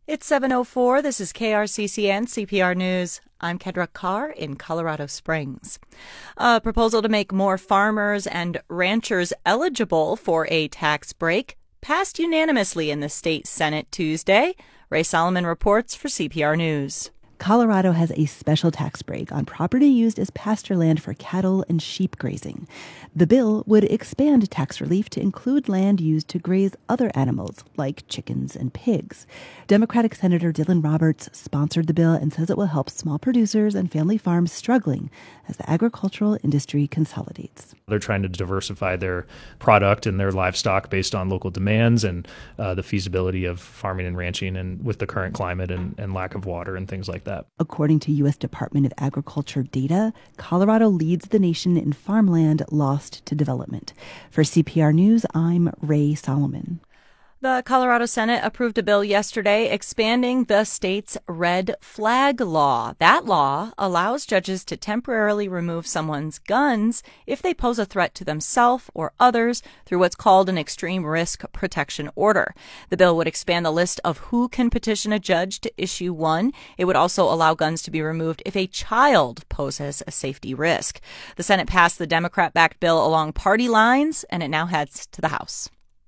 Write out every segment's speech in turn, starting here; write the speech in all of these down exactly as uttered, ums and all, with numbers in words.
It's seven oh four. This is K R C C N C P R News. I'm Kendra Carr in Colorado Springs. A proposal to make more farmers and ranchers eligible for a tax break passed unanimously in the state Senate Tuesday. Ray Solomon reports for C P R News. Colorado has a special tax break on property used as pasture land for cattle and sheep grazing. The bill would expand tax relief to include land used to graze other animals, like chickens and pigs. Democratic Senator Dylan Roberts sponsored the bill and says it will help small producers and family farms struggling as the agricultural industry consolidates. They're trying to diversify their product and their livestock based on local demands and uh, the feasibility of farming and ranching and with the current climate and, and lack of water and things like that. According to U S Department of Agriculture data, Colorado leads the nation in farmland lost to development. For C P R News, I'm Ray Solomon. The Colorado Senate approved a bill yesterday expanding the state's red flag law. That law allows judges to temporarily remove someone's guns if they pose a threat to themselves or others through what's called an extreme risk protection order. The bill would expand the list of who can petition a judge to issue one. It would also allow guns to be removed if a child poses a safety risk. The Senate passed the Democrat-backed bill along party lines, and it now heads to the House.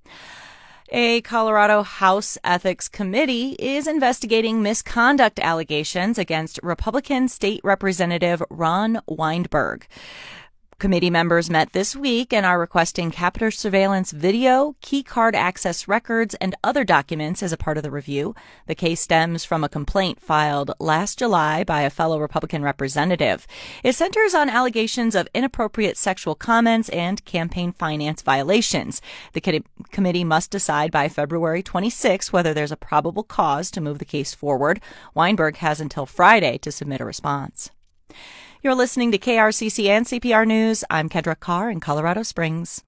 A Colorado House Ethics Committee is investigating misconduct allegations against Republican State Representative Ron Weinberg. Committee members met this week and are requesting capture surveillance video, key card access records, and other documents as a part of the review. The case stems from a complaint filed last July by a fellow Republican representative. It centers on allegations of inappropriate sexual comments and campaign finance violations. The co- committee must decide by February twenty-sixth whether there's a probable cause to move the case forward. Weinberg has until Friday to submit a response. You're listening to K R C C N C P R News. I'm Kendra Carr in Colorado Springs.